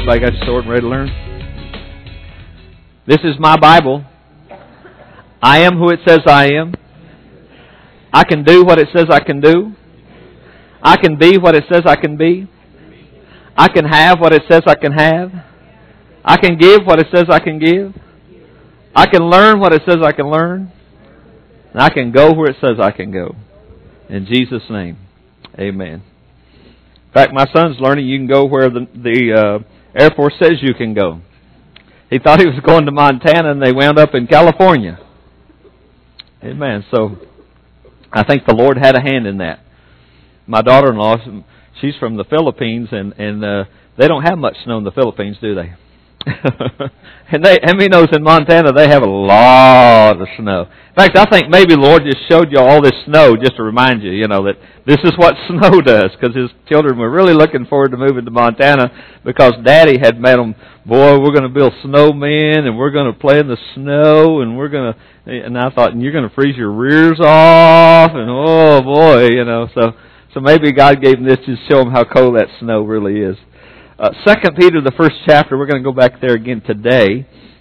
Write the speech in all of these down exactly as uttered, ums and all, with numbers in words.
Everybody got your sword and ready to learn? This is my Bible. I am who it says I am. I can do what it says I can do. I can be what it says I can be. I can have what it says I can have. I can give what it says I can give. I can learn what it says I can learn. And I can go where it says I can go. In Jesus' name, amen. In fact, my son's learning you can go where the, the uh, Air Force says you can go. He thought he was going to Montana, and they wound up in California. Amen. So, I think the Lord had a hand in that. My daughter-in-law, she's from the Philippines, and, and uh, they don't have much snow in the Philippines, do they? And they, how many knows in Montana they have a lot of snow. In fact, I think maybe the Lord just showed you all this snow just to remind you, you know, that this is what snow does, because His children were really looking forward to moving to Montana because Daddy had made them, boy, we're going to build snowmen, and we're going to play in the snow, and we're going to, and I thought, and you're going to freeze your rears off, and oh boy, you know, so so maybe God gave them this to show them how cold that snow really is. Uh, Second Peter, the first chapter, we're going to go back there again today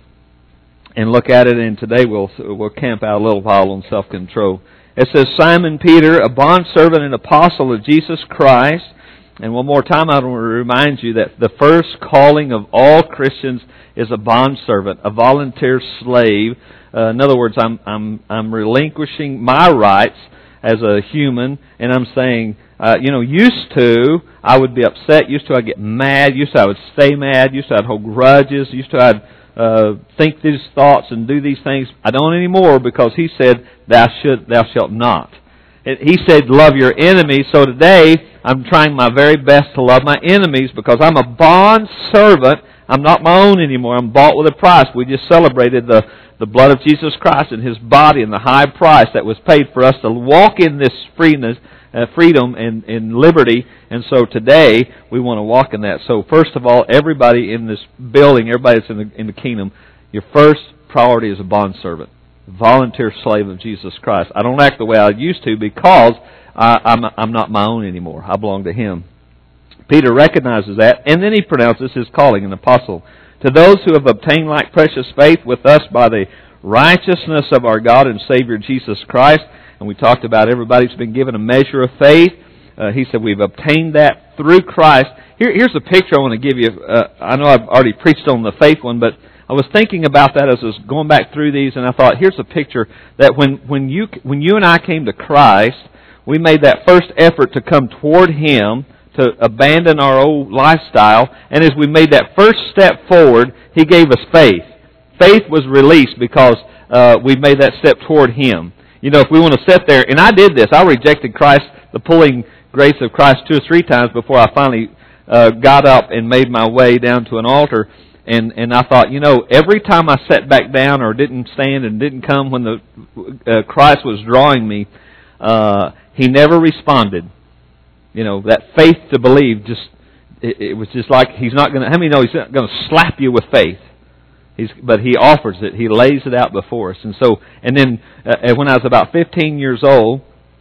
and look at it, and today we'll we'll camp out a little while on self-control. It says, Simon Peter, a bondservant and apostle of Jesus Christ. And one more time, I want to remind you that the first calling of all Christians is a bondservant, a volunteer slave. Uh, in other words, I'm I'm I'm relinquishing my rights as a human, and I'm saying, uh, you know, used to, I would be upset, used to I'd get mad, used to I would stay mad, used to I'd hold grudges, used to I'd uh, think these thoughts and do these things. I don't anymore because He said, thou should, thou shalt not. It, he said, love your enemies, so today I'm trying my very best to love my enemies because I'm a bond servant. I'm not my own anymore. I'm bought with a price. We just celebrated the the blood of Jesus Christ and His body and the high price that was paid for us to walk in this freeness, uh, freedom and, and liberty. And so today we want to walk in that. So first of all, everybody in this building, everybody that's in the, in the kingdom, your first priority is a bondservant, volunteer slave of Jesus Christ. I don't act the way I used to because I, I'm, I'm not my own anymore. I belong to Him. Peter recognizes that, and then he pronounces his calling an apostle. To those who have obtained like precious faith with us by the righteousness of our God and Savior Jesus Christ. And we talked about everybody's been given a measure of faith. Uh, he said we've obtained that through Christ. Here, here's a picture I want to give you. Uh, I know I've already preached on the faith one, but I was thinking about that as I was going back through these, and I thought, here's a picture that when, when you when you and I came to Christ, we made that first effort to come toward Him, to abandon our old lifestyle, and as we made that first step forward, He gave us faith. Faith was released because uh, we made that step toward Him. You know, if we want to sit there, and I did this, I rejected Christ, the pulling grace of Christ two or three times before I finally uh, got up and made my way down to an altar, and, and I thought, you know, every time I sat back down or didn't stand and didn't come when the uh, Christ was drawing me, uh, He never responded. You know, that faith to believe, just it, it was just like He's not going to, how many know He's not going to slap you with faith? He's, but He offers it. He lays it out before us. And so, and then uh, when I was about fifteen years old,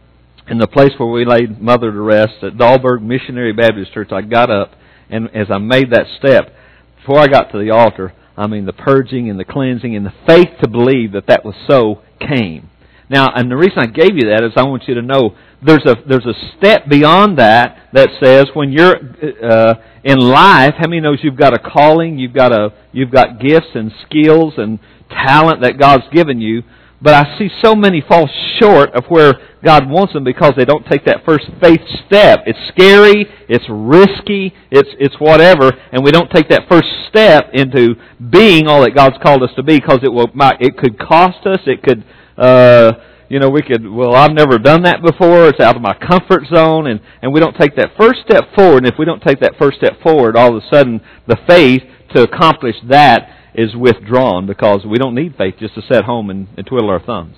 in the place where we laid Mother to rest at Dahlberg Missionary Baptist Church, I got up, and as I made that step, before I got to the altar, I mean, the purging and the cleansing and the faith to believe that that was so came. Now, and the reason I gave you that is I want you to know there's a there's a step beyond that that says when you're uh, in life, how many knows you've got a calling, you've got a you've got gifts and skills and talent that God's given you, but I see so many fall short of where God wants them because they don't take that first faith step. It's scary, it's risky, it's it's whatever, and we don't take that first step into being all that God's called us to be because it will it could cost us, it could. Uh, you know, we could, well, I've never done that before. It's out of my comfort zone. And, and we don't take that first step forward. And if we don't take that first step forward, all of a sudden the faith to accomplish that is withdrawn because we don't need faith just to sit home and, and twiddle our thumbs.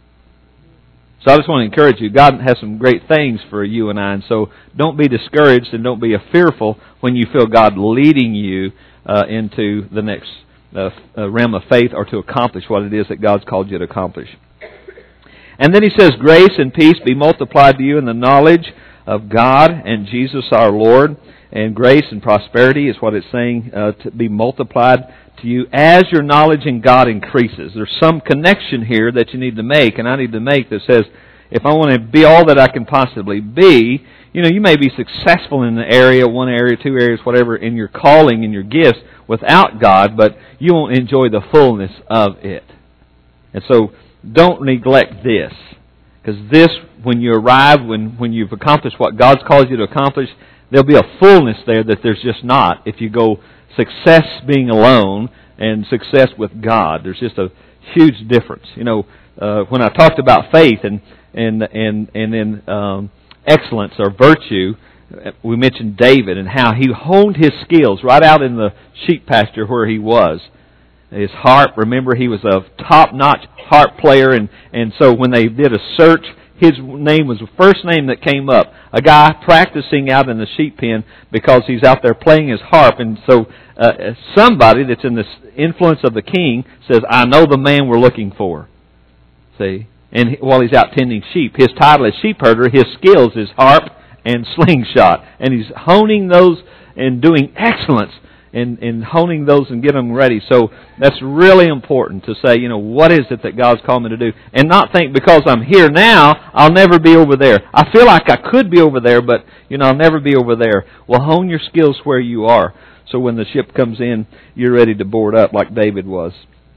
So I just want to encourage you. God has some great things for you and I. And so don't be discouraged and don't be fearful when you feel God leading you uh, into the next uh, realm of faith or to accomplish what it is that God's called you to accomplish. And then he says, grace and peace be multiplied to you in the knowledge of God and Jesus our Lord. And grace and prosperity is what it's saying uh, to be multiplied to you as your knowledge in God increases. There's some connection here that you need to make, and I need to make, that says, if I want to be all that I can possibly be, you know, you may be successful in an area, one area, two areas, whatever, in your calling and your gifts without God, but you won't enjoy the fullness of it. And so, don't neglect this. Because this, when you arrive, when, when you've accomplished what God's called you to accomplish, there'll be a fullness there that there's just not if you go success being alone and success with God. There's just a huge difference. You know, uh, when I talked about faith and and and and then um, excellence or virtue, we mentioned David and how he honed his skills right out in the sheep pasture where he was. His harp, remember, he was a top-notch harp player, and, and so when they did a search, his name was the first name that came up. A guy practicing out in the sheep pen because he's out there playing his harp, and so uh, somebody that's in the influence of the king says, I know the man we're looking for. See? And while he's out tending sheep, his title as sheep herder, his skills is harp and slingshot. And he's honing those and doing excellence in, in honing those and getting them ready. So that's really important to say, you know, what is it that God's called me to do? And not think because I'm here now, I'll never be over there. I feel like I could be over there, but, you know, I'll never be over there. Well, hone your skills where you are. So when the ship comes in, you're ready to board up like David was.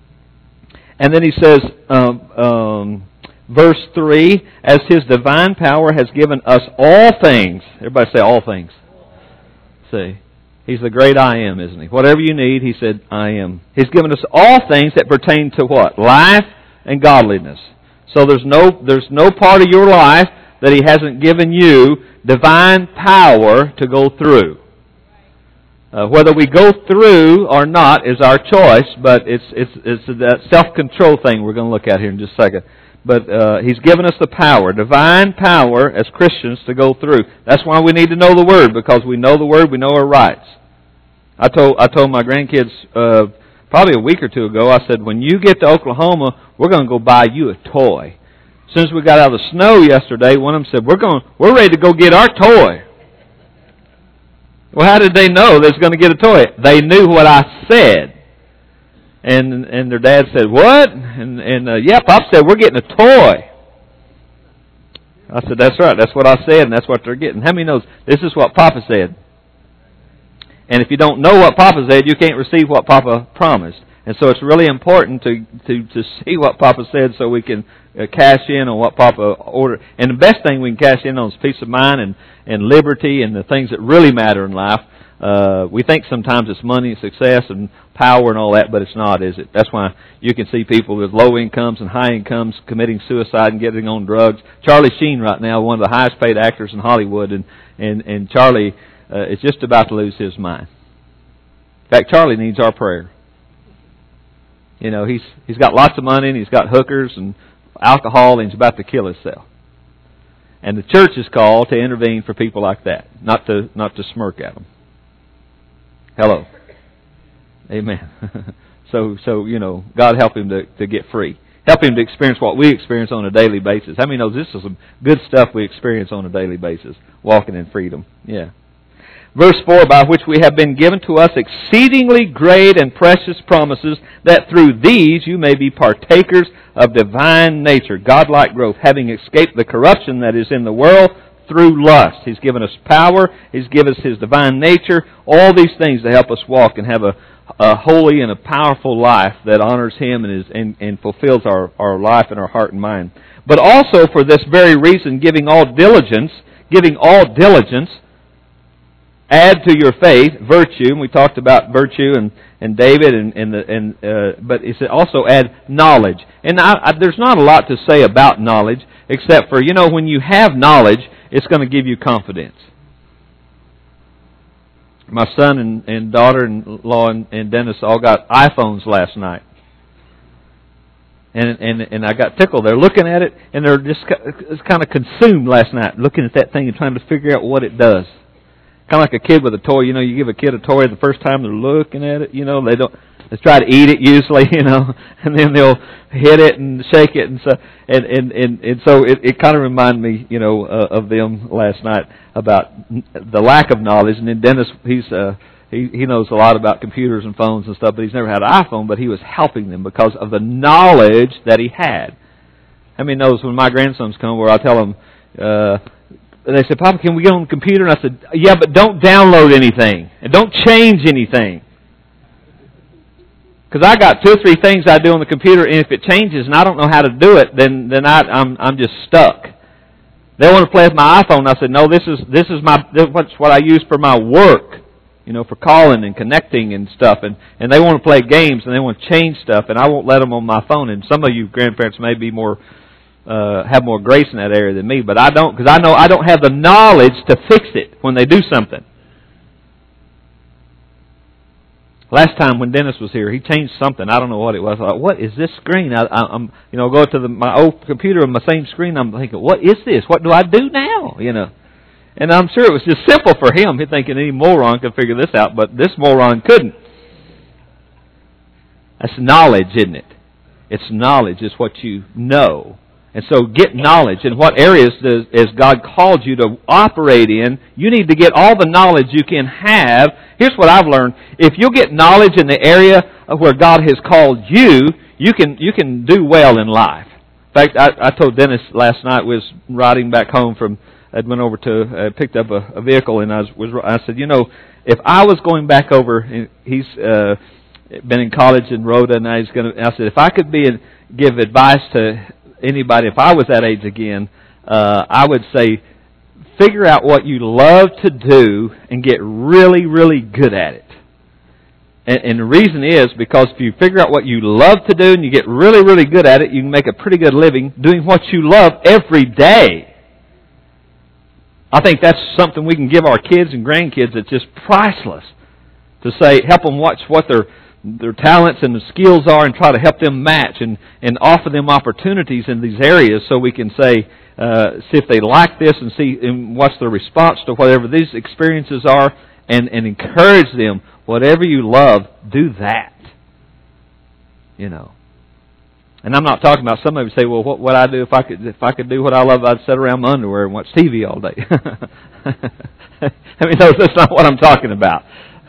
And then he says, um, um, verse three, as His divine power has given us all things. Everybody say all things. See, He's the great I am, isn't He? Whatever you need, He said, I am. He's given us all things that pertain to what? Life and godliness. So there's no there's no part of your life that He hasn't given you divine power to go through. Uh, whether we go through or not is our choice, but it's it's it's that self-control thing we're going to look at here in just a second. But uh, He's given us the power, divine power as Christians to go through. That's why we need to know the Word, because we know the Word, we know our rights. I told I told my grandkids uh, probably a week or two ago, I said, when you get to Oklahoma, we're going to go buy you a toy. As soon as we got out of the snow yesterday, one of them said, we're going we're ready to go get our toy. Well, how did they know they was going to get a toy? They knew what I said. And and their dad said, what? And, and uh, yeah, Pop said, we're getting a toy. I said, that's right. That's what I said, and that's what they're getting. How many knows this is what Papa said? And if you don't know what Papa said, you can't receive what Papa promised. And so it's really important to, to, to see what Papa said so we can uh, cash in on what Papa ordered. And the best thing we can cash in on is peace of mind and, and liberty and the things that really matter in life. Uh, we think sometimes it's money and success and power and all that, but it's not, is it? That's why you can see people with low incomes and high incomes committing suicide and getting on drugs. Charlie Sheen right now, one of the highest paid actors in Hollywood, and, and, and Charlie uh, is just about to lose his mind. In fact, Charlie needs our prayer. You know, he's he's got lots of money and he's got hookers and alcohol and he's about to kill himself. And the church is called to intervene for people like that, not to not to smirk at them. Hello. Amen. so, so you know, God help him to, to get free. Help him to experience what we experience on a daily basis. How many knows this is some good stuff we experience on a daily basis? Walking in freedom. Yeah. Verse four, by which we have been given to us exceedingly great and precious promises, that through these you may be partakers of divine nature, godlike growth, having escaped the corruption that is in the world through lust. He's given us power. He's given us His divine nature. All these things to help us walk and have a, a holy and a powerful life that honors Him and, is, and, and fulfills our, our life and our heart and mind. But also for this very reason, giving all diligence, giving all diligence, add to your faith virtue, and we talked about virtue and, and David, and, and, the, and uh, but it's also add knowledge. And I, I, there's not a lot to say about knowledge, except for, you know, when you have knowledge, it's going to give you confidence. My son and, and daughter-in-law and, and Dennis all got iPhones last night. And, and and I got tickled. They're looking at it, and they're just kind of consumed last night, looking at that thing and trying to figure out what it does. Kind of like a kid with a toy. You know, you give a kid a toy the first time they're looking at it. You know, they don't. They try to eat it usually, you know, and then they'll hit it and shake it, and so and and and, and so it, it kind of reminded me, you know, uh, of them last night about the lack of knowledge. And then Dennis, he's uh, he he knows a lot about computers and phones and stuff, but he's never had an iPhone. But he was helping them because of the knowledge that he had. How many knows when my grandsons come, where I tell them, uh, they say, "Papa, can we get on the computer?" And I said, "Yeah, but don't download anything and don't change anything." Because I got two or three things I do on the computer, and if it changes and I don't know how to do it, then then I, I'm I'm just stuck. They want to play with my iPhone. I said, no, this is this is my this is what I use for my work, you know, for calling and connecting and stuff. And and they want to play games and they want to change stuff, and I won't let them on my phone. And some of you grandparents may be more uh, have more grace in that area than me, but I don't, because I know I don't have the knowledge to fix it when they do something. Last time when Dennis was here, he changed something. I don't know what it was. I thought, what is this screen? I, I, I'm, you know, go to the, my old computer on my same screen. I'm thinking, what is this? What do I do now? You know, and I'm sure it was just simple for him. He's thinking any moron could figure this out, but this moron couldn't. That's knowledge, isn't it? It's knowledge. It's what you know. And so get knowledge. In what areas does, has God called you to operate in? You need to get all the knowledge you can have. Here's what I've learned. If you'll get knowledge in the area of where God has called you, you can you can do well in life. In fact, I, I told Dennis last night, we was riding back home from, I went over to, uh, picked up a, a vehicle, and I was, was I said, you know, if I was going back over, and he's uh, been in college in Rhoda, and now he's going to, I said, if I could be in, give advice to anybody, if I was that age again, uh, I would say, figure out what you love to do and get really, really good at it. And, and the reason is because if you figure out what you love to do and you get really, really good at it, you can make a pretty good living doing what you love every day. I think that's something we can give our kids and grandkids that's just priceless. To say, help them watch what their their talents and the skills are and try to help them match and, and offer them opportunities in these areas so we can say, uh, see if they like this and see and what's their response to whatever these experiences are, and, and encourage them, whatever you love, do that. You know. And I'm not talking about, some of you say, well, what would I do if I could if I could do what I love? I'd sit around my underwear and watch T V all day. I mean, no, that's not what I'm talking about.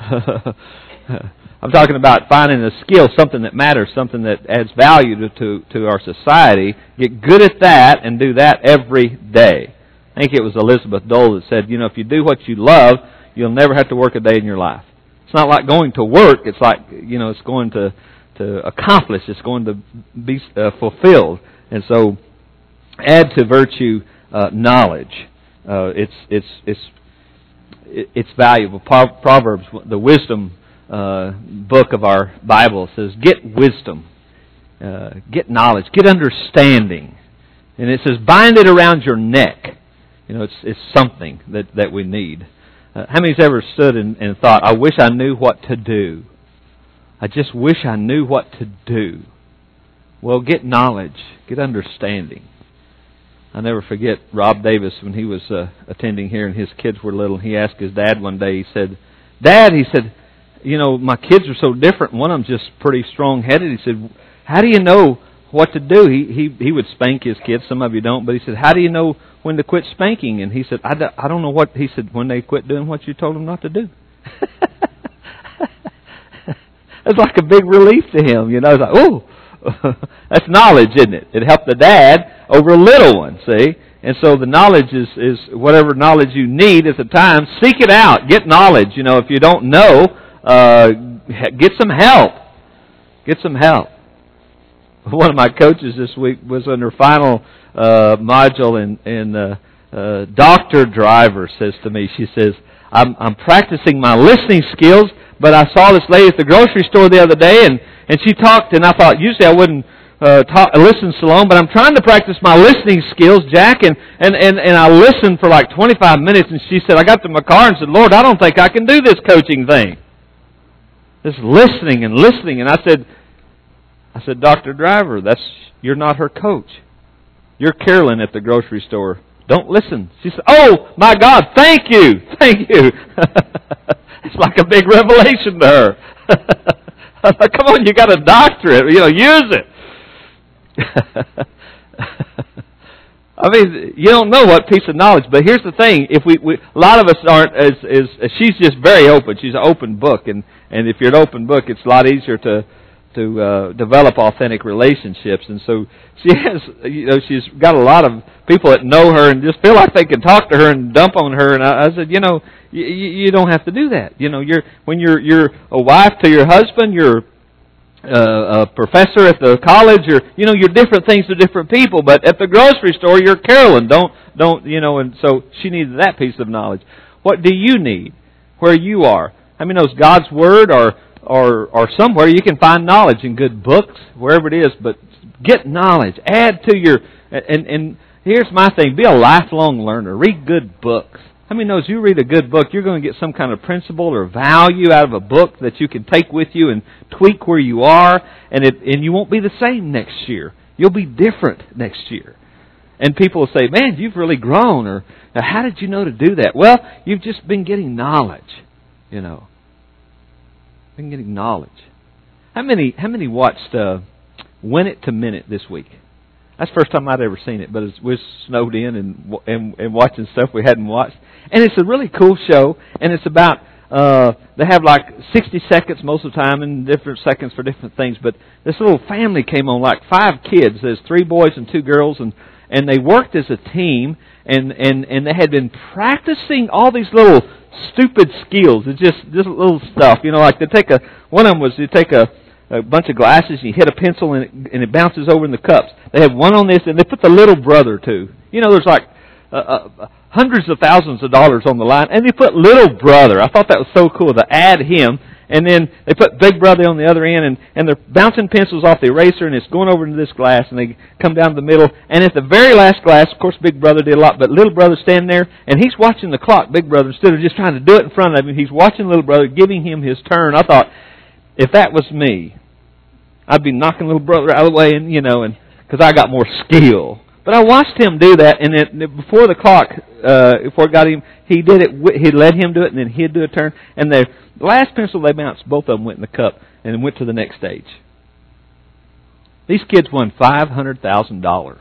I'm talking about finding a skill, something that matters, something that adds value to, to, to our society. Get good at that and do that every day. I think it was Elizabeth Dole that said, you know, if you do what you love, you'll never have to work a day in your life. It's not like going to work. It's like, you know, it's going to, to accomplish. It's going to be uh, fulfilled. And so add to virtue uh, knowledge. Uh, it's, it's, it's, it's valuable. Proverbs, the wisdom Uh, book of our Bible says, get wisdom, uh, get knowledge, get understanding. And it says, bind it around your neck. You know, it's it's something that, that we need. Uh, how many's ever stood and, and thought, I wish I knew what to do. I just wish I knew what to do. Well, get knowledge, get understanding. I'll never forget Rob Davis when he was uh, attending here and his kids were little. He asked his dad one day, he said, Dad, he said, you know, my kids are so different. One of them's just pretty strong-headed. He said, how do you know what to do? He he he would spank his kids. Some of you don't. But he said, how do you know when to quit spanking? And he said, I, do, I don't know what. He said, when they quit doing what you told them not to do. It's like a big relief to him. You know, it's like, oh, that's knowledge, isn't it? It helped the dad over a little one, see? And so the knowledge is, is whatever knowledge you need at the time. Seek it out. Get knowledge. You know, if you don't know, Uh, get some help. Get some help. One of my coaches this week was on her final uh, module, and, and uh, uh, Doctor Driver says to me, she says, I'm, I'm practicing my listening skills, but I saw this lady at the grocery store the other day, and, and she talked, and I thought, usually I wouldn't uh, talk, listen so long, but I'm trying to practice my listening skills, Jack, and, and, and, and I listened for like twenty-five minutes, and she said, I got to my car and said, Lord, I don't think I can do this coaching thing. Just listening and listening. And I said, I said, Doctor Driver, that's you're not her coach. You're Carolyn at the grocery store. Don't listen. She said, oh, my God, thank you. Thank you. It's like a big revelation to her. Come on, you got a doctorate. You know, use it. I mean, you don't know what piece of knowledge, but here's the thing: if we, we a lot of us aren't as, as, as she's just very open. She's an open book, and, and if you're an open book, it's a lot easier to to uh, develop authentic relationships. And so she has, you know, she's got a lot of people that know her and just feel like they can talk to her and dump on her. And I, I said, you know, you, you don't have to do that. You know, you're when you're you're a wife to your husband, you're Uh, a professor at the college, or you know, you're different things to different people. But at the grocery store, you're Carolyn. Don't don't you know? And so she needed that piece of knowledge. What do you need where you are? I mean, knows God's Word, or or or somewhere you can find knowledge in good books, wherever it is. But get knowledge, add to your and and here's my thing: be a lifelong learner. Read good books. How many knows you read a good book, you're going to get some kind of principle or value out of a book that you can take with you and tweak where you are, and it and you won't be the same next year. You'll be different next year. And people will say, man, you've really grown, or how did you know to do that? Well, you've just been getting knowledge, you know. Been getting knowledge. How many how many watched uh, Win It to Minute this week? That's the first time I'd ever seen it, but we was snowed in and, and and watching stuff we hadn't watched. And it's a really cool show, and it's about, uh, they have like sixty seconds most of the time and different seconds for different things. But this little family came on, like five kids. There's three boys and two girls, and, and they worked as a team, and, and, and they had been practicing all these little stupid skills. It's just, just little stuff, you know, like they take a, one of them was you take a, a bunch of glasses and you hit a pencil and it, and it bounces over in the cups. They have one on this, and they put the little brother too. You know, there's like uh, uh, hundreds of thousands of dollars on the line, and they put little brother. I thought that was so cool to add him. And then they put big brother on the other end, and, and they're bouncing pencils off the eraser, and it's going over into this glass, and they come down to the middle. And at the very last glass, of course, big brother did a lot, but little brother's standing there, and he's watching the clock, big brother, instead of just trying to do it in front of him. He's watching little brother, giving him his turn. I thought, if that was me, I'd be knocking little brother out of the way, and you know, and because I got more skill. But I watched him do that, and it, before the clock, uh, before it got him, he did it. He let him do it, and then he'd do a turn. And the last pencil they bounced, both of them went in the cup and went to the next stage. These kids won five hundred thousand dollars.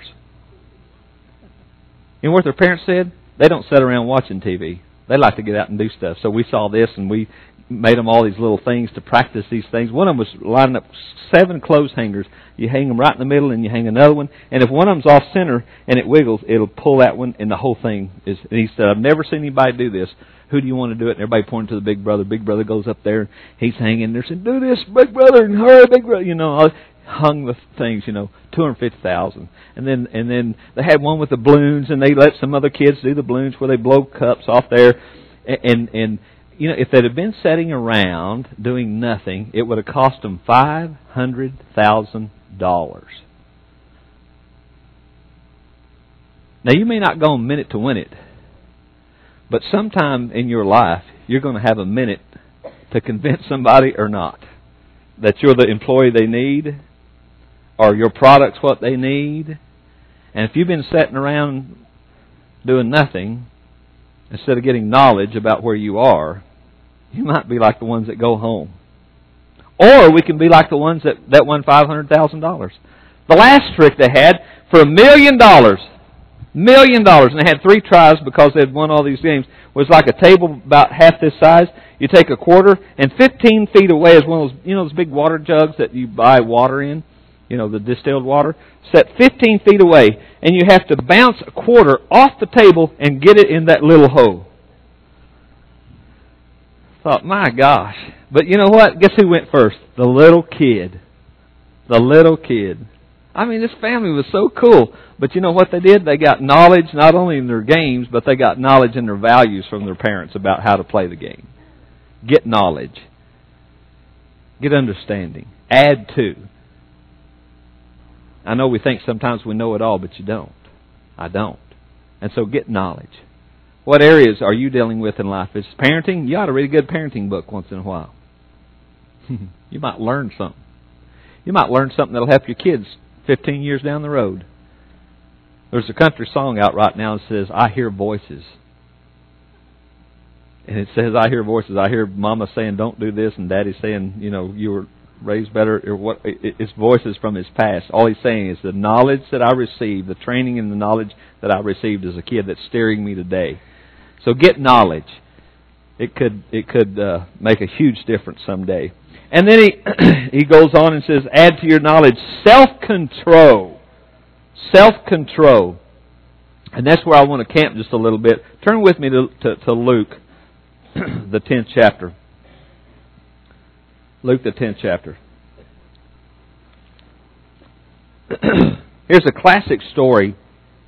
You know what their parents said? They don't sit around watching T V. They like to get out and do stuff. So we saw this, and we made them all these little things to practice these things. One of them was lining up seven clothes hangers. You hang them right in the middle, and you hang another one. And if one of them's off center and it wiggles, it'll pull that one, and the whole thing is. And he said, "I've never seen anybody do this. Who do you want to do it?" And everybody pointed to the big brother. Big brother goes up there, and he's hanging there, saying, "Do this, big brother, and hurry, big brother." You know, hung the things. You know, two hundred fifty thousand. And then and then they had one with the balloons, and they let some other kids do the balloons where they blow cups off there, and and. and you know, if they'd have been sitting around doing nothing, it would have cost them five hundred thousand dollars. Now, you may not go a minute to win it, but sometime in your life, you're going to have a minute to convince somebody or not that you're the employee they need, or your product's what they need. And if you've been sitting around doing nothing, instead of getting knowledge about where you are, you might be like the ones that go home. Or we can be like the ones that, that won five hundred thousand dollars. The last trick they had, for a million dollars, million dollars, and they had three tries because they had won all these games, was like a table about half this size. You take a quarter, and fifteen feet away is one of those, you know, those big water jugs that you buy water in, you know, the distilled water, set fifteen feet away, and you have to bounce a quarter off the table and get it in that little hole. Thought, my gosh. But you know what? Guess who went first? The little kid. The little kid. I mean, this family was so cool. But you know what they did? They got knowledge not only in their games, but they got knowledge in their values from their parents about how to play the game. Get knowledge. Get understanding. Add to. I know we think sometimes we know it all, but you don't. I don't. And so get knowledge. What areas are you dealing with in life? If it's parenting, you ought to read a good parenting book once in a while. You might learn something. You might learn something that'll help your kids fifteen years down the road. There's a country song out right now that says, "I hear voices." And it says, "I hear voices." I hear Mama saying, "Don't do this," and Daddy saying, you know, you were Ray's better, or what, his voice is from his past. All he's saying is the knowledge that I received, the training and the knowledge that I received as a kid that's steering me today. So get knowledge. It could it could uh, make a huge difference someday. And then he he goes on and says, add to your knowledge self-control. Self-control. And that's where I want to camp just a little bit. Turn with me to, to, to Luke, the tenth chapter. Luke, the tenth chapter. Here's a classic story.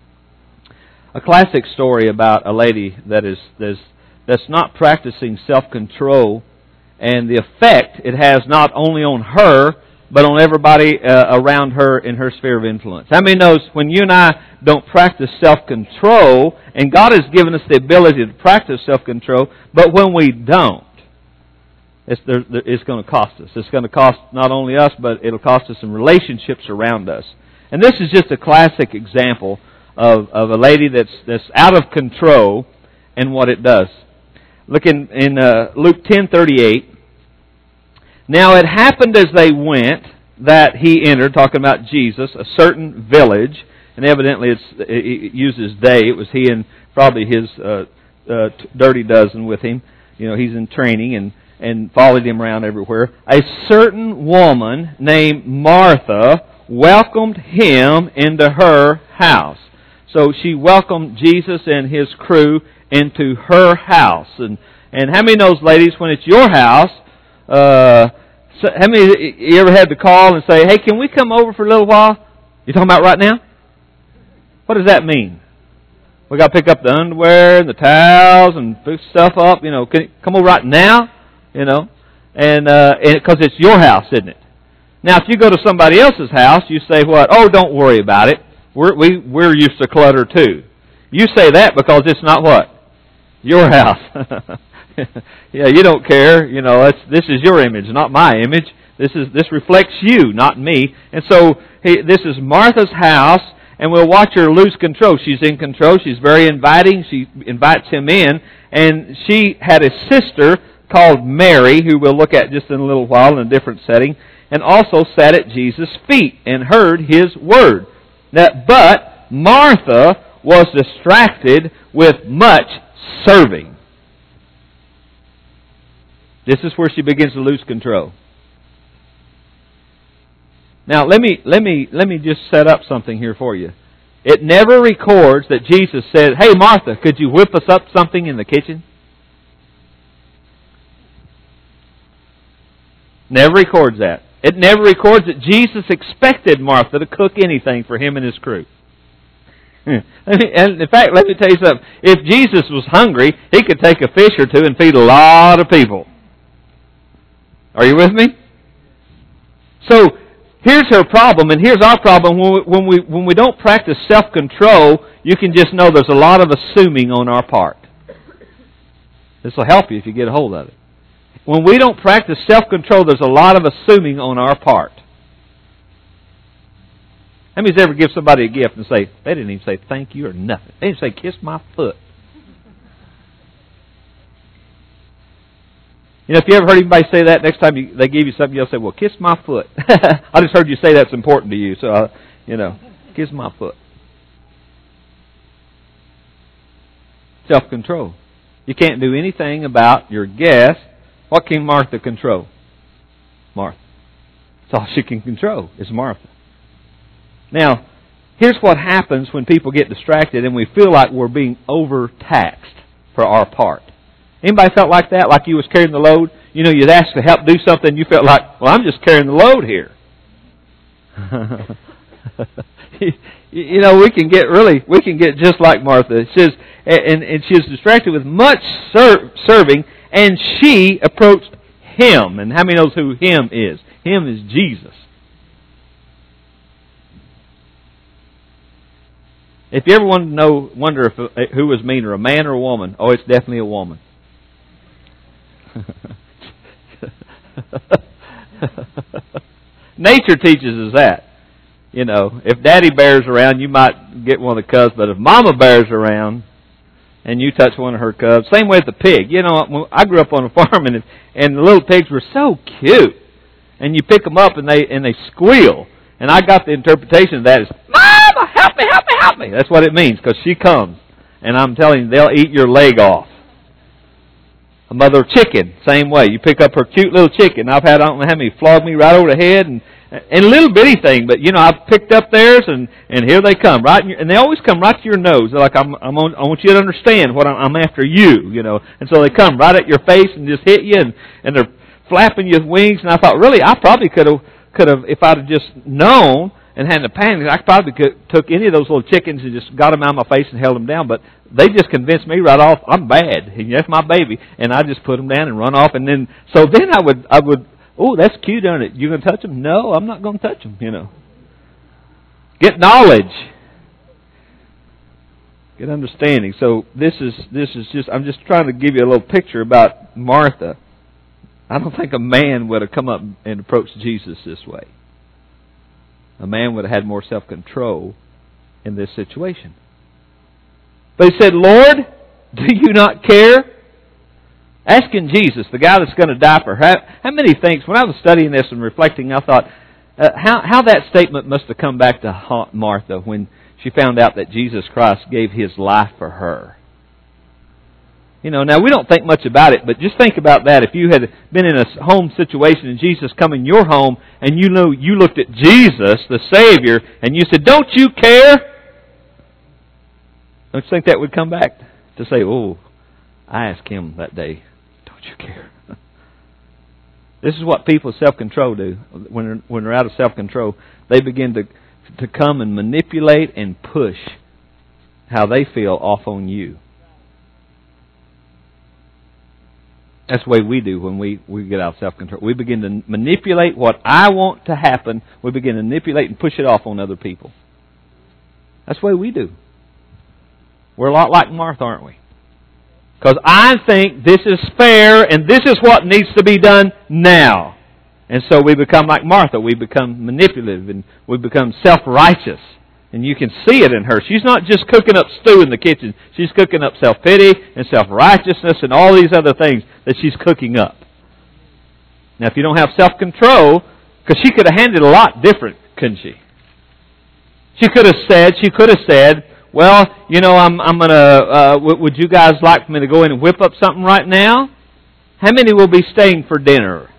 A classic story about a lady that is that's, that's not practicing self-control, and the effect it has not only on her, but on everybody uh, around her in her sphere of influence. How many knows when you and I don't practice self-control, and God has given us the ability to practice self-control, but when we don't, it's, there, it's going to cost us. It's going to cost not only us, but it'll cost us in relationships around us. And this is just a classic example of, of a lady that's that's out of control and what it does. Look in, in uh, Luke ten thirty-eight. Now it happened as they went that he entered, talking about Jesus, a certain village, and evidently it's, it uses they. It was he and probably his uh, uh, dirty dozen with him. You know, he's in training and, and followed him around everywhere. A certain woman named Martha welcomed him into her house. So she welcomed Jesus and his crew into her house. And and how many knows, ladies, when it's your house, uh, so how many you ever had to call and say, hey, can we come over for a little while? You talking about right now? What does that mean? We got to pick up the underwear and the towels and pick stuff up. You know, can you come over right now? You know, and uh, because it's your house, isn't it? Now, if you go to somebody else's house, you say what? Oh, don't worry about it. We're we we're used to clutter too. You say that because it's not what? Your house. Yeah, you don't care. You know, it's, this is your image, not my image. This is this reflects you, not me. And so he, this is Martha's house, and we'll watch her lose control. She's in control. She's very inviting. She invites him in, and she had a sister called Mary, who we'll look at just in a little while in a different setting, and also sat at Jesus' feet and heard his word. Now, but Martha was distracted with much serving. This is where she begins to lose control. Now, let me let me let me just set up something here for you. It never records that Jesus said, "Hey, Martha, could you whip us up something in the kitchen?" Never records that. It never records that Jesus expected Martha to cook anything for him and his crew. And in fact, let me tell you something. If Jesus was hungry, he could take a fish or two and feed a lot of people. Are you with me? So, here's her problem, and here's our problem. When we, when we, when we don't practice self-control, you can just know there's a lot of assuming on our part. This will help you if you get a hold of it. When we don't practice self-control, there's a lot of assuming on our part. How many's ever give somebody a gift and say, they didn't even say thank you or nothing. They didn't say kiss my foot. You know, if you ever heard anybody say that, next time you, they give you something, you'll say, well, kiss my foot. I just heard you say that's important to you, so, uh, you know, kiss my foot. Self-control. You can't do anything about your guest. What can Martha control? Martha. That's all she can control is Martha. Now, here's what happens when people get distracted and we feel like we're being overtaxed for our part. Anybody felt like that? Like you was carrying the load? You know, you'd ask to help do something, you felt like, well, I'm just carrying the load here. You know, we can get really, we can get just like Martha. It says, and, and she was distracted with much ser- serving, and she approached him. And how many knows who him is? Him is Jesus. If you ever want to know, wonder if who was meaner, a man or a woman, oh, it's definitely a woman. Nature teaches us that. You know, if Daddy Bear's around, you might get one of the cubs, but if Mama Bear's around and you touch one of her cubs, same way with the pig. You know, I grew up on a farm, and and the little pigs were so cute. and you pick them up and they and they squeal. And I got the interpretation of that as, Mama, help me, help me, help me. That's what it means, because she comes. And I'm telling you, they'll eat your leg off. A mother chicken, same way. You pick up her cute little chicken. I've had, I don't know how many, flog me right over the head, and and a little bitty thing, but you know, I've picked up theirs, and, and here they come, right? In your, and they always come right to your nose. They're like, I'm, I'm on, I want you to understand what I'm, I'm after you, you know. And so they come right at your face and just hit you, and, and they're flapping your wings. And I thought, really, I probably could have, could have, if I'd have just known and had the panic, I probably could took any of those little chickens and just got them out of my face and held them down. But they just convinced me right off, I'm bad, and that's my baby, and I just put them down and run off. And then, so then I would, I would. Oh, that's cute, isn't it? You going to touch them? No, I'm not going to touch them, you know. Get knowledge. Get understanding. So this is this is just, I'm just trying to give you a little picture about Martha. I don't think a man would have come up and approached Jesus this way. A man would have had more self-control in this situation. But he said, Lord, do you not care? Asking Jesus, the guy that's going to die for her, how, how many things, when I was studying this and reflecting, I thought, uh, how, how that statement must have come back to haunt Martha when she found out that Jesus Christ gave His life for her. You know, now we don't think much about it, but just think about that. If you had been in a home situation and Jesus come in your home and you know you looked at Jesus, the Savior, and you said, don't you care? Don't you think that would come back to say, oh, I asked Him that day. You care. This is what people with self-control do. When they're, when they're out of self-control, they begin to to come and manipulate and push how they feel off on you. That's the way we do when we, we get out of self-control. We begin to manipulate what I want to happen. We begin to manipulate and push it off on other people. That's the way we do. We're a lot like Martha, aren't we? Because I think this is fair and this is what needs to be done now. And so we become like Martha. We become manipulative and we become self-righteous. And you can see it in her. She's not just cooking up stew in the kitchen. She's cooking up self-pity and self-righteousness and all these other things that she's cooking up. Now if you don't have self-control, because she could have handled a lot different, couldn't she? She could have said, she could have said, well, you know, I'm I'm gonna. Uh, w- would you guys like for me to go in and whip up something right now? How many will be staying for dinner?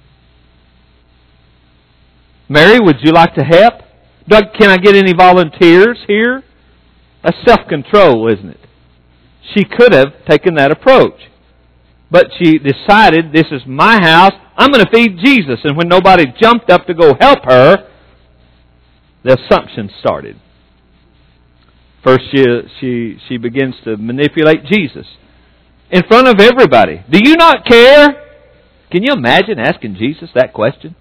Mary, would you like to help? Doug, can I get any volunteers here? That's self-control, isn't it? She could have taken that approach, but she decided, this is my house. I'm going to feed Jesus. And when nobody jumped up to go help her, the assumption started. First, she, she, she begins to manipulate Jesus in front of everybody. Do you not care? Can you imagine asking Jesus that question?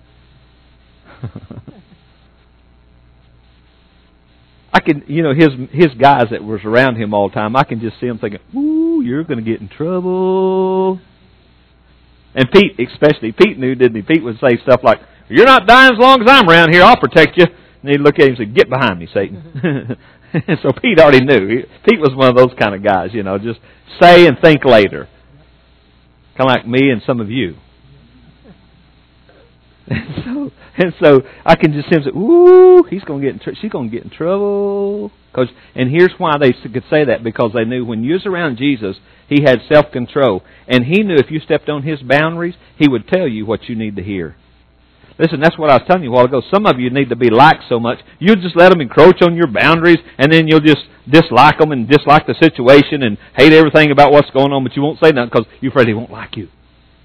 I can, you know, his his guys that was around him all the time, I can just see them thinking, ooh, you're going to get in trouble. And Pete, especially, Pete knew, didn't he? Pete would say stuff like, you're not dying as long as I'm around here, I'll protect you. And he'd look at him and say, get behind me, Satan. So Pete already knew. Pete was one of those kind of guys, you know, just say and think later. Kind of like me and some of you. And so, and so I can just sense, ooh, he's going to get in tr- she's going to get in trouble. Cause, and here's why they could say that, because they knew when you was around Jesus, He had self-control. And He knew if you stepped on His boundaries, He would tell you what you need to hear. Listen, that's what I was telling you a while ago. Some of you need to be liked so much, you'll just let them encroach on your boundaries, and then you'll just dislike them and dislike the situation and hate everything about what's going on, but you won't say nothing because you're afraid He won't like you.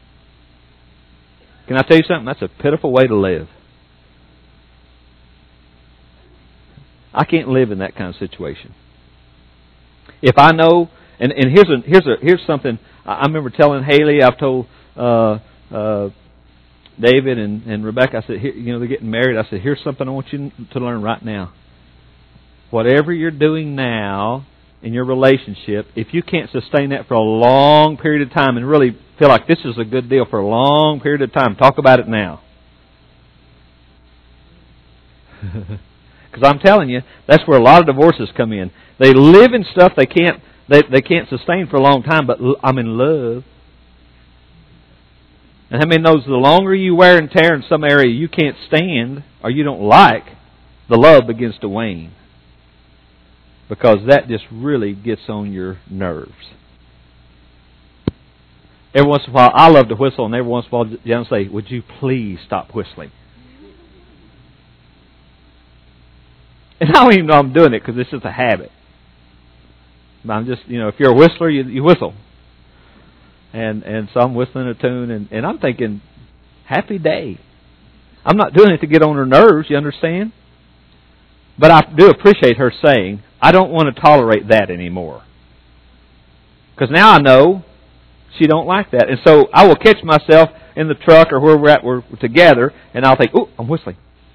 Can I tell you something? That's a pitiful way to live. I can't live in that kind of situation. If I know, and, and here's a, here's a, here's something I remember telling Haley. I've told uh, uh, David and, and Rebecca. I said, here, you know, they're getting married. I said, here's something I want you to learn right now. Whatever you're doing now in your relationship, if you can't sustain that for a long period of time and really feel like this is a good deal for a long period of time, talk about it now. Because I'm telling you, that's where a lot of divorces come in. They live in stuff they can't they, they can't sustain for a long time, but I'm in love. And how many knows the longer you wear and tear in some area you can't stand or you don't like, the love begins to wane. Because that just really gets on your nerves. Every once in a while, I love to whistle, and every once in a while, Jan will say, would you please stop whistling? And I don't even know I'm doing it because it's just a habit. But I'm just, you know, if you're a whistler, you, you whistle. And and so I'm whistling a tune, and, and I'm thinking, happy day. I'm not doing it to get on her nerves, you understand? But I do appreciate her saying, I don't want to tolerate that anymore. Because now I know she don't like that. And so I will catch myself in the truck or where we're at, we're together, and I'll think, ooh, I'm whistling.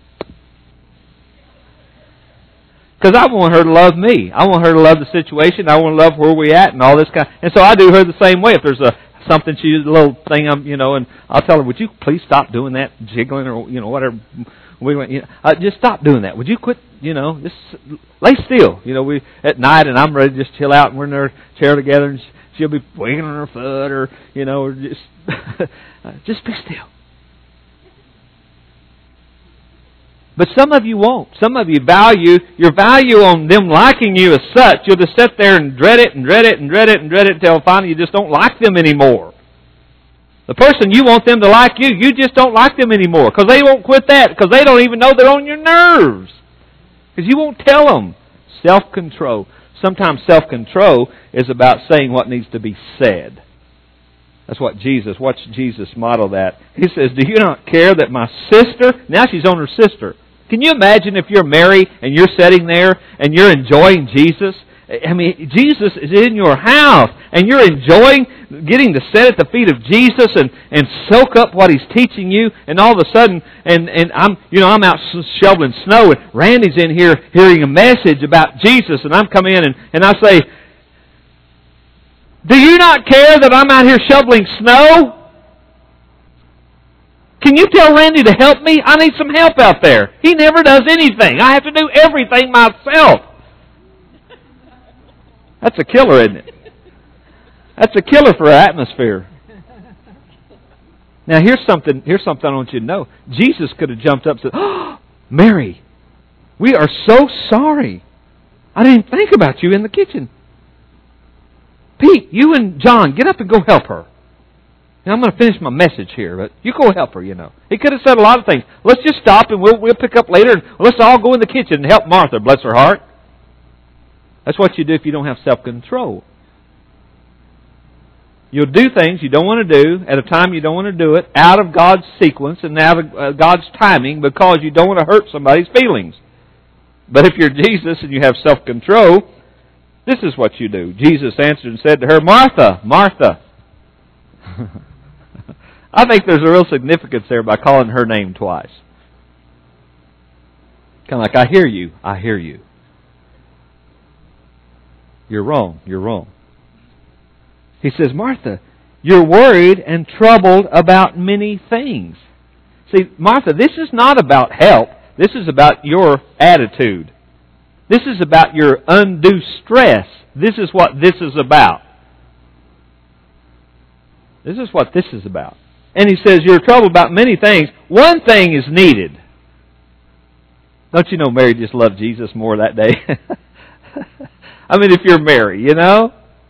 Because I want her to love me. I want her to love the situation. I want to love where we're at and all this kind of, and so I do her the same way. If there's a something, she's a little thing, I'm, you know, and I'll tell her, would you please stop doing that, jiggling or, you know, whatever. We went, you know, uh, just stop doing that. Would you quit, you know, just lay still. You know, we at night and I'm ready to just chill out and we're in our chair together and she'll be wiggling her foot or, you know, or just, just be still. But some of you won't. Some of you value, your value on them liking you as such, you'll just sit there and dread it and dread it and dread it and dread it until finally you just don't like them anymore. The person you want them to like you, you just don't like them anymore because they won't quit that because they don't even know they're on your nerves. Because you won't tell them. Self-control. Sometimes self-control is about saying what needs to be said. That's what Jesus, watch Jesus model that. He says, do you not care that my sister, now she's on her sister. Can you imagine if you're Mary and you're sitting there and you're enjoying Jesus? I mean, Jesus is in your house and you're enjoying getting to sit at the feet of Jesus and, and soak up what He's teaching you, and all of a sudden, and, and I'm you know I'm out shoveling snow and Randy's in here hearing a message about Jesus, and I'm coming in and, and I say, do you not care that I'm out here shoveling snow? Can you tell Randy to help me? I need some help out there. He never does anything. I have to do everything myself. That's a killer, isn't it? That's a killer for our atmosphere. Now here's something here's something I want you to know. Jesus could have jumped up and said, oh, Mary, we are so sorry. I didn't think about you in the kitchen. Pete, you and John, get up and go help her. Now, I'm going to finish my message here, but you go help her, you know. He could have said a lot of things. Let's just stop and we'll we'll pick up later. And let's all go in the kitchen and help Martha, bless her heart. That's what you do if you don't have self-control. You'll do things you don't want to do at a time you don't want to do it, out of God's sequence and out of uh, God's timing, because you don't want to hurt somebody's feelings. But if you're Jesus and you have self-control, this is what you do. Jesus answered and said to her, Martha, Martha. I think there's a real significance there by calling her name twice. Kind of like, I hear you, I hear you. You're wrong, you're wrong. He says, Martha, you're worried and troubled about many things. See, Martha, this is not about help. This is about your attitude. This is about your undue stress. This is what this is about. This is what this is about. And he says, you're troubled about many things. One thing is needed. Don't you know Mary just loved Jesus more that day? I mean, if you're Mary, you know.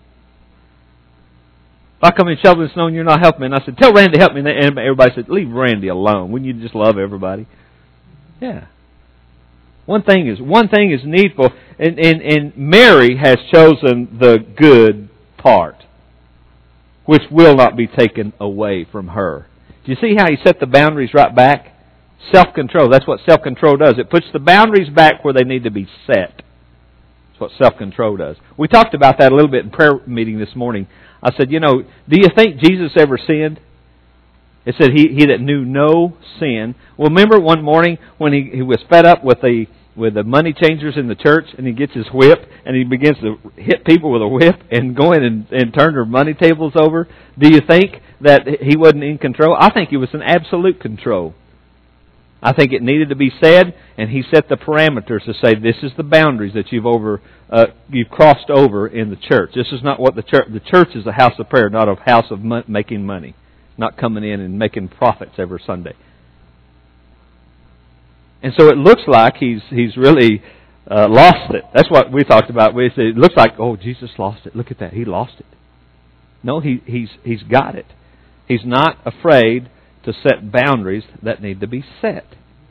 If I come in shoveling snow and you're not helping me, and I said, tell Randy to help me, and everybody said, leave Randy alone. Wouldn't you just love everybody? Yeah. One thing is one thing is needful, and, and, and Mary has chosen the good part, which will not be taken away from her. Do you see how he set the boundaries right back? Self-control. That's what self-control does. It puts the boundaries back where they need to be set. That's what self-control does. We talked about that a little bit in prayer meeting this morning. I said, you know, do you think Jesus ever sinned? It said he, he that knew no sin. Well, remember one morning when he, he was fed up with the with the money changers in the church, and he gets his whip and he begins to hit people with a whip and go in and, and turn their money tables over. Do you think that he wasn't in control? I think he was in absolute control. I think it needed to be said, and he set the parameters to say this is the boundaries that you've over uh, you've crossed over in the church. This is not what the church. The church is a house of prayer, not a house of mo- making money. not coming in and making profits every Sunday. And so it looks like he's he's really uh, lost it. That's what we talked about. We said it looks like, oh, Jesus lost it. Look at that, he lost it. No, he he's he's got it. He's not afraid to set boundaries that need to be set.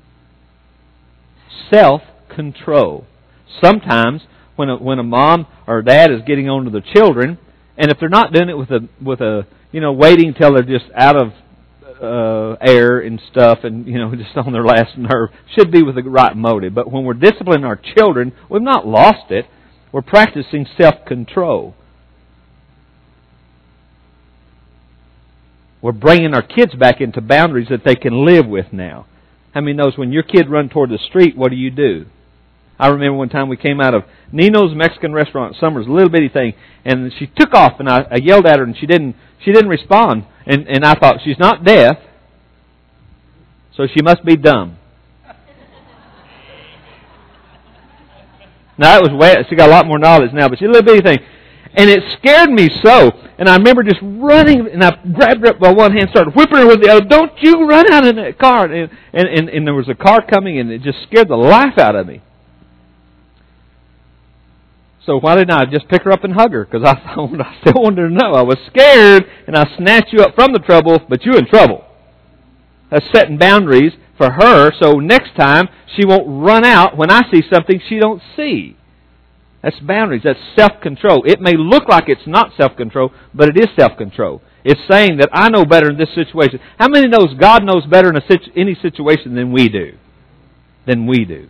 Self-control. Sometimes when a, when a mom or a dad is getting on to the children, and if they're not doing it with a with a you know waiting until they're just out of uh, air and stuff, and you know just on their last nerve, should be with the right motive. But when we're disciplining our children, we've not lost it. We're practicing self-control. We're bringing our kids back into boundaries that they can live with now. How many knows when your kid run toward the street, what do you do? I remember one time we came out of Nino's Mexican restaurant. Summer's a little bitty thing, and she took off, and I, I yelled at her, and she didn't. She didn't respond, and and I thought she's not deaf, so she must be dumb. Now that was way. She got a lot more knowledge now, but she's a little bitty thing, and it scared me so. And I remember just running, and I grabbed her up by one hand, started whipping her with the other. Don't you run out of that car! And and and, and there was a car coming, and it just scared the life out of me. So why didn't I just pick her up and hug her? Because I, I still wanted to know. I was scared, and I snatched you up from the trouble, but you're in trouble. That's setting boundaries for her, so next time she won't run out when I see something she don't see. That's boundaries. That's self-control. It may look like it's not self-control, but it is self-control. It's saying that I know better in this situation. How many knows God knows better in a situ- any situation than we do? Than we do.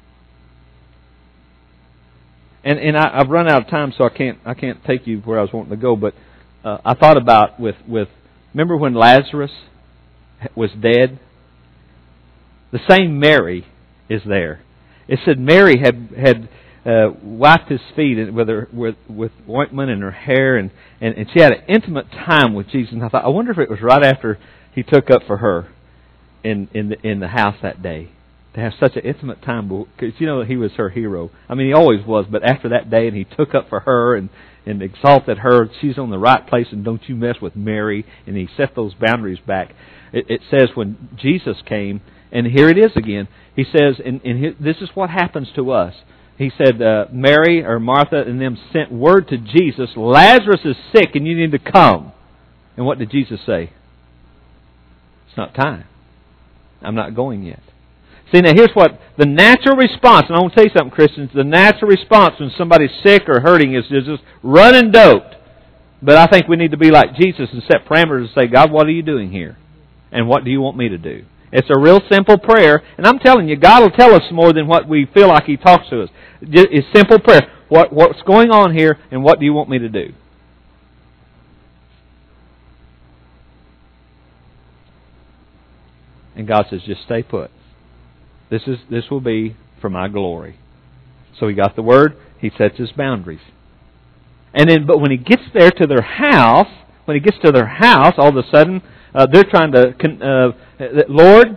And and I, I've run out of time, so I can't I can't take you where I was wanting to go. But uh, I thought about with with remember when Lazarus was dead? The same Mary is there. It said Mary had had uh, wiped his feet with her with with ointment in her hair, and, and, and she had an intimate time with Jesus. And I thought, I wonder if it was right after he took up for her in in the, in the house that day. To have such an intimate time, because you know he was her hero. I mean, he always was, but after that day, and he took up for her and, and exalted her. She's on the right place, and don't you mess with Mary. And he set those boundaries back. It, it says when Jesus came, and here it is again. He says, and, and he, this is what happens to us. He said, uh, Mary or Martha and them sent word to Jesus, Lazarus is sick, and you need to come. And what did Jesus say? It's not time. I'm not going yet. See, now here's what the natural response, and I want to tell you something, Christians, the natural response when somebody's sick or hurting is to just run and dote. But I think we need to be like Jesus and set parameters and say, God, what are you doing here? And what do you want me to do? It's a real simple prayer, and I'm telling you, God will tell us more than what we feel like He talks to us. It's simple prayer. What, what's going on here, and what do you want me to do? And God says, just stay put. This is this will be for my glory. So he got the word. He sets his boundaries. And then, but when he gets there to their house, when he gets to their house, all of a sudden uh, they're trying to, uh, Lord.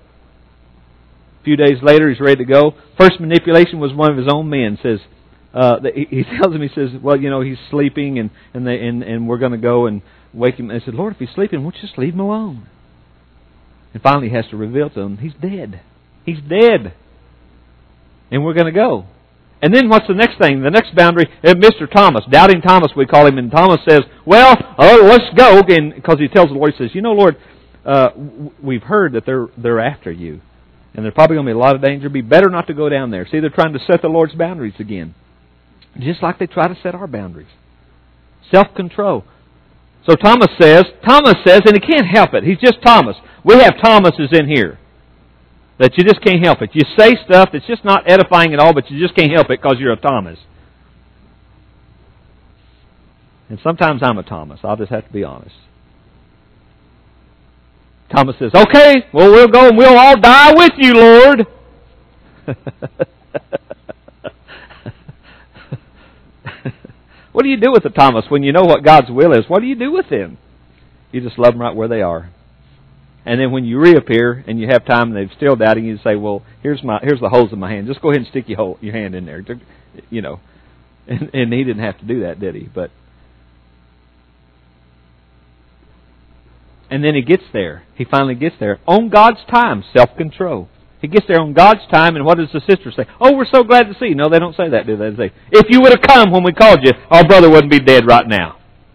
A few days later, he's ready to go. First manipulation was one of his own men. Says uh, he, he tells him, he says, well, you know, he's sleeping, and and they, and, and we're going to go and wake him. And they said, Lord, if he's sleeping, won't you just leave him alone? And finally, he has to reveal to them, he's dead. He's dead. And we're going to go. And then what's the next thing? The next boundary, Mister Thomas, Doubting Thomas we call him, and Thomas says, well, oh, let's go. And because he tells the Lord, he says, you know, Lord, uh, we've heard that they're they're after you. And there's probably going to be a lot of danger. It'd be better not to go down there. See, they're trying to set the Lord's boundaries again. Just like they try to set our boundaries. Self-control. So Thomas says, Thomas says, and he can't help it. He's just Thomas. We have Thomases in here. That you just can't help it. You say stuff that's just not edifying at all, but you just can't help it because you're a Thomas. And sometimes I'm a Thomas. I'll just have to be honest. Thomas says, okay, well, we'll go and we'll all die with you, Lord. What do you do with a Thomas when you know what God's will is? What do you do with them? You just love them right where they are. And then when you reappear and you have time and they're still doubting, you say, well, here's my here's the holes in my hand. Just go ahead and stick your, hole, your hand in there. You know. And, and he didn't have to do that, did he? But And then he gets there. He finally gets there. On God's time, self-control. He gets there on God's time, and what does the sister say? Oh, we're so glad to see you. No, they don't say that, do they? They say, if you would have come when we called you, our brother wouldn't be dead right now.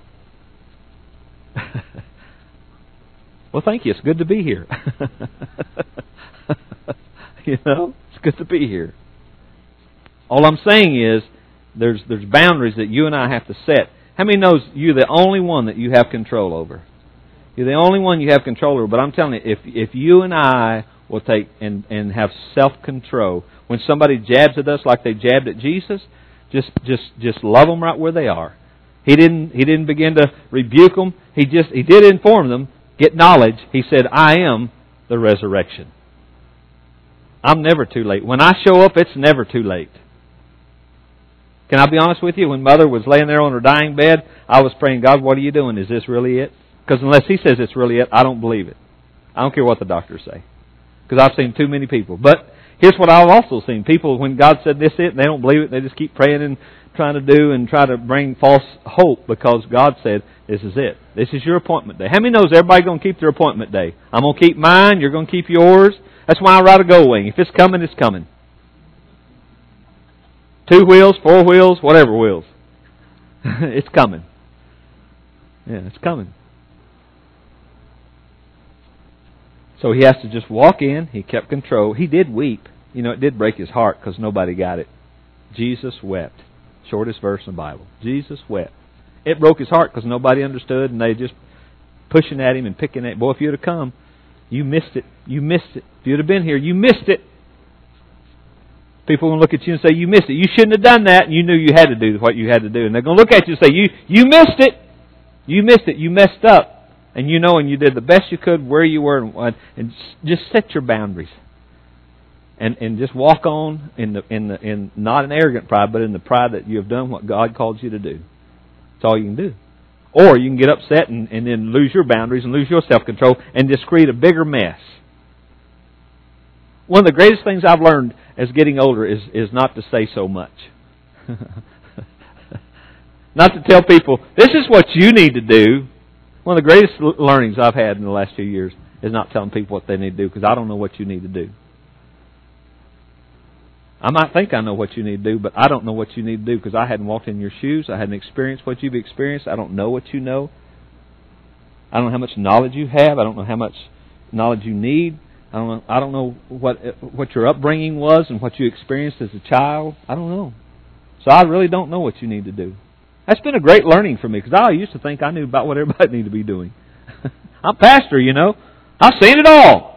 Well, thank you. It's good to be here. You know, it's good to be here. All I'm saying is, there's there's boundaries that you and I have to set. How many knows you're the only one that you have control over? You're the only one you have control over. But I'm telling you, if if you and I will take and, and have self-control, when somebody jabs at us like they jabbed at Jesus, just just just love them right where they are. He didn't he didn't begin to rebuke them. He just he did inform them. Get knowledge. He said, I am the resurrection. I'm never too late. When I show up, it's never too late. Can I be honest with you? When Mother was laying there on her dying bed, I was praying, God, what are you doing? Is this really it? Because unless He says it's really it, I don't believe it. I don't care what the doctors say. Because I've seen too many people. But here's what I've also seen. People, when God said this is it, and they don't believe it, they just keep praying and trying to do and try to bring false hope because God said, this is it. This is your appointment day. How many knows everybody's going to keep their appointment day? I'm going to keep mine. You're going to keep yours. That's why I ride a Go Wing. If it's coming, it's coming. Two wheels, four wheels, whatever wheels. It's coming. Yeah, it's coming. So he has to just walk in. He kept control. He did weep. You know, it did break his heart because nobody got it. Jesus wept. Shortest verse in the Bible. Jesus wept. It broke his heart because nobody understood and they just pushing at him and picking at him. Boy, if you'd have come, you missed it. You missed it. If you'd have been here, you missed it. People will look at you and say, you missed it. You shouldn't have done that, and you knew you had to do what you had to do. And they're going to look at you and say, you you missed it. You missed it. You messed up. And you know, and you did the best you could where you were, and, and just set your boundaries. And and just walk on in the in the in not an arrogant pride, but in the pride that you have done what God called you to do. That's all you can do. Or you can get upset and, and then lose your boundaries and lose your self-control and just create a bigger mess. One of the greatest things I've learned as getting older is, is not to say so much. Not to tell people, this is what you need to do. One of the greatest learnings I've had in the last few years is not telling people what they need to do, because I don't know what you need to do. I might think I know what you need to do, but I don't know what you need to do because I hadn't walked in your shoes. I hadn't experienced what you've experienced. I don't know what you know. I don't know how much knowledge you have. I don't know how much knowledge you need. I don't know, I don't know what what your upbringing was and what you experienced as a child. I don't know. So I really don't know what you need to do. That's been a great learning for me, because I used to think I knew about what everybody needed to be doing. I'm a pastor, you know. I've seen it all.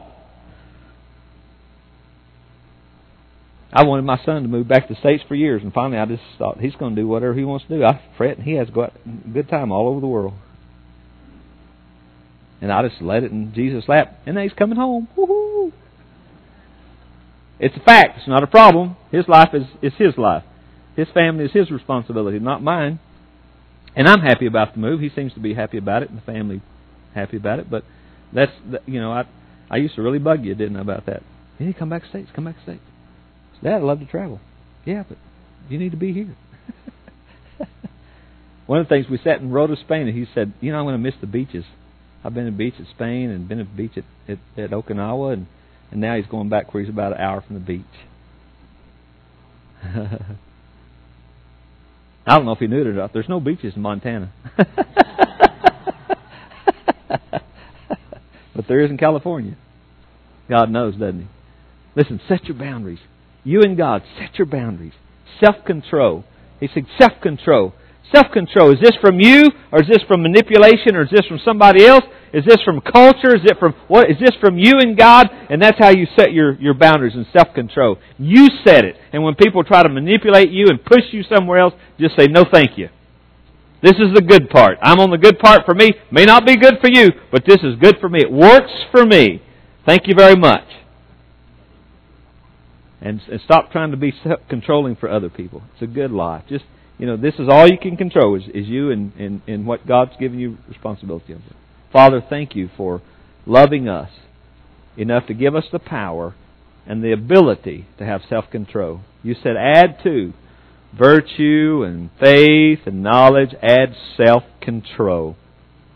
I wanted my son to move back to the States for years, and finally I just thought he's going to do whatever he wants to do. I fret, and he has got a good time all over the world. And I just let it in Jesus' lap, and now he's coming home. Woo-hoo. It's a fact. It's not a problem. His life is, is his life. His family is his responsibility, not mine. And I'm happy about the move. He seems to be happy about it, and the family happy about it. But that's, you know, I I used to really bug you, didn't I, about that? You need to come back to the States. Come back to the States. Dad, I'd love to travel. Yeah, but you need to be here. One of the things, we sat and rode to Spain, and he said, you know, I'm going to miss the beaches. I've been to the beach at Spain and been to the beach at, at, at Okinawa, and, and now he's going back where he's about an hour from the beach. I don't know if he knew it or not. There's no beaches in Montana. But there is in California. God knows, doesn't He? Listen, set your boundaries. You and God, set your boundaries. Self-control. He said, self-control. Self-control. Is this from you, or is this from manipulation, or is this from somebody else? Is this from culture? Is it from what? Is this from you and God? And that's how you set your, your boundaries and self-control. You set it. And when people try to manipulate you and push you somewhere else, just say, no thank you. This is the good part. I'm on the good part for me. May not be good for you, but this is good for me. It works for me. Thank you very much. And, and stop trying to be controlling for other people. It's a good life. Just, you know, this is all you can control is, is you and, and, and what God's given you responsibility of. Father, thank you for loving us enough to give us the power and the ability to have self-control. You said add to virtue and faith and knowledge, add self-control.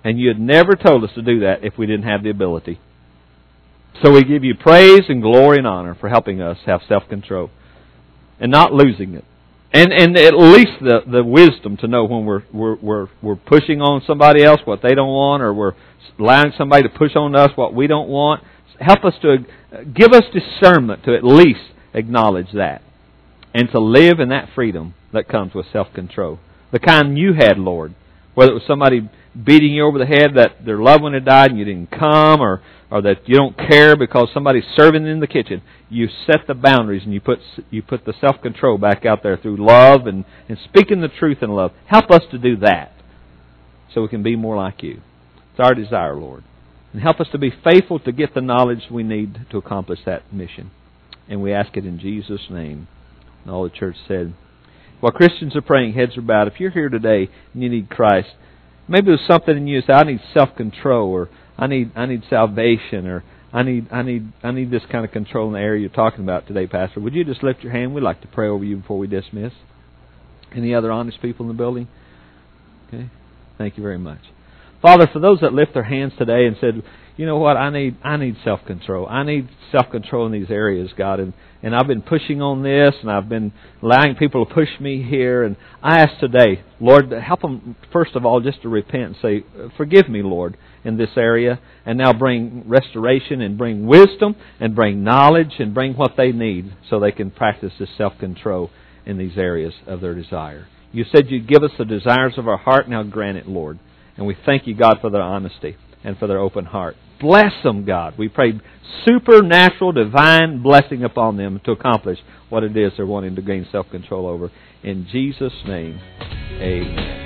And you had never told us to do that if we didn't have the ability. So we give you praise and glory and honor for helping us have self-control and not losing it. And and at least the, the wisdom to know when we're, we're we're we're pushing on somebody else what they don't want, or we're allowing somebody to push on us what we don't want. Help us to give us discernment to at least acknowledge that, and to live in that freedom that comes with self-control. The kind you had, Lord, whether it was somebody beating you over the head that their loved one had died and you didn't come, or or that you don't care because somebody's serving in the kitchen. You set the boundaries and you put you put the self-control back out there through love and, and speaking the truth in love. Help us to do that so we can be more like you. It's our desire, Lord. And help us to be faithful to get the knowledge we need to accomplish that mission. And we ask it in Jesus' name. And all the church said. While Christians are praying, heads are bowed. If you're here today and you need Christ, maybe there's something in you that says, I need self-control, or I need I need salvation, or I need I need I need this kind of control in the area you're talking about today, Pastor. Would you just lift your hand? We'd like to pray over you before we dismiss. Any other honest people in the building? Okay. Thank you very much. Father, for those that lift their hands today and said, you know what, I need I need self-control. I need self-control in these areas, God. And, and I've been pushing on this, and I've been allowing people to push me here. And I ask today, Lord, to help them, first of all, just to repent and say, forgive me, Lord, in this area. And now bring restoration and bring wisdom and bring knowledge and bring what they need so they can practice this self-control in these areas of their desire. You said you'd give us the desires of our heart. Now grant it, Lord. And we thank you, God, for their honesty and for their open heart. Bless them, God. We pray supernatural, divine blessing upon them to accomplish what it is they're wanting to gain self-control over. In Jesus' name, amen.